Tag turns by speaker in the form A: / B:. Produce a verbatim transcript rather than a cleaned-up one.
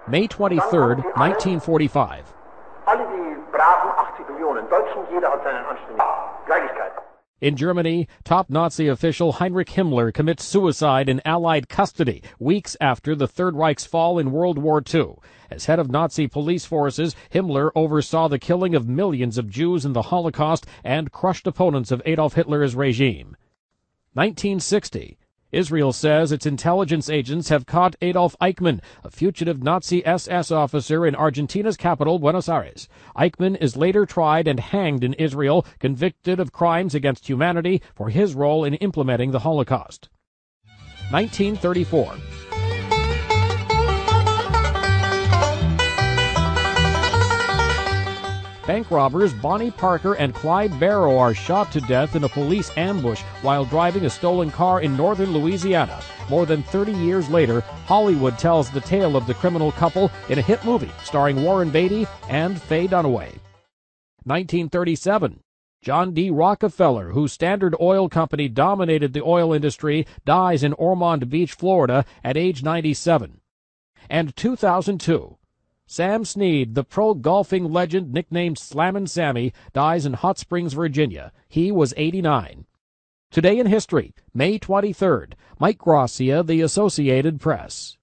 A: May twenty-third, nineteen forty-five.
B: Alle die braven achtzig Millionen Deutschen, jeder hat seinen anständigen Gleichigkeit.
A: In Germany, top Nazi official Heinrich Himmler commits suicide in Allied custody weeks after the Third Reich's fall in World War Two. As head of Nazi police forces, Himmler oversaw the killing of millions of Jews in the Holocaust and crushed opponents of Adolf Hitler's regime. nineteen sixty. Israel says its intelligence agents have caught Adolf Eichmann, a fugitive Nazi S S officer in Argentina's capital, Buenos Aires. Eichmann is later tried and hanged in Israel, convicted of crimes against humanity for his role in implementing the Holocaust. nineteen thirty-four. Bank robbers Bonnie Parker and Clyde Barrow are shot to death in a police ambush while driving a stolen car in northern Louisiana. More than thirty years later, Hollywood tells the tale of the criminal couple in a hit movie starring Warren Beatty and Faye Dunaway. nineteen thirty-seven. John D. Rockefeller, whose Standard Oil Company dominated the oil industry, dies in Ormond Beach, Florida, at age ninety-seven. And two thousand two. Sam Snead, the pro golfing legend nicknamed Slammin' Sammy, dies in Hot Springs, Virginia. He was eighty-nine. Today in history, May twenty-third. Mike Gracia, The Associated Press.